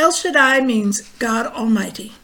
El Shaddai means God Almighty.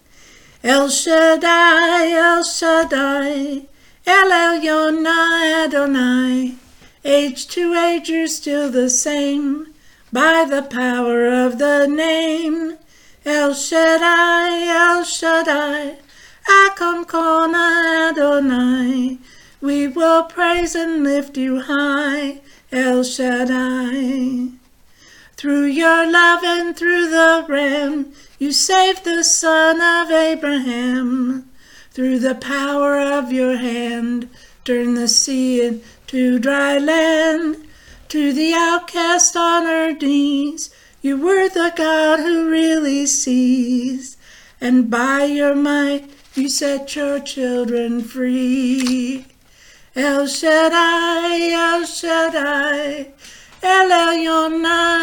El Shaddai, El Shaddai, El Elyon Adonai. Age to age you're still the same, by the power of the name. El Shaddai, El Shaddai, Akom Kona Adonai. We will praise and lift you high, El Shaddai. Through your love and through the Ram, you saved the son of Abraham. Through the power of your hand, turn the sea into dry land. To the outcast on her knees, you were the God who really sees. And by your might, you set your children free. El Shaddai, El Shaddai, El Elyon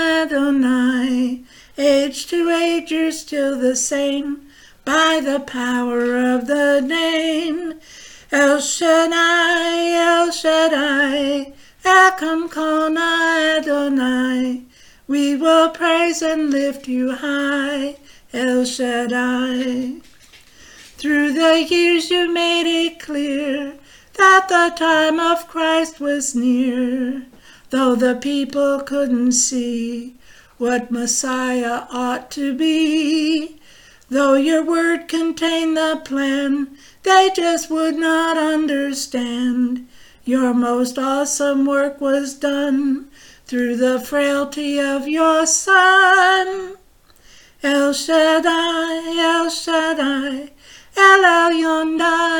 Adonai. Age to age you're still the same, by the power of the name. El Shaddai, El Shaddai, Akom Kona Adonai. We will praise and lift you high, El Shaddai. Through the years you made it clear that the time of Christ was near, though the people couldn't see what Messiah ought to be. Though your word contained the plan, they just would not understand. Your most awesome work was done through the frailty of your Son. El Shaddai, El Shaddai, El Elyon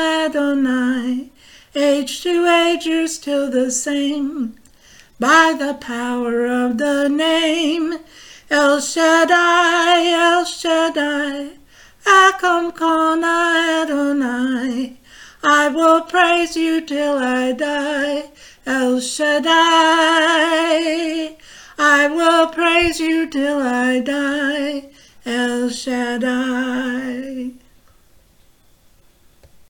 Adonai. Age to age you're still the same, by the power of the name. El Shaddai, El Shaddai, Akom Kona Adonai. I will praise you till I die, El Shaddai. I will praise you till I die, El Shaddai.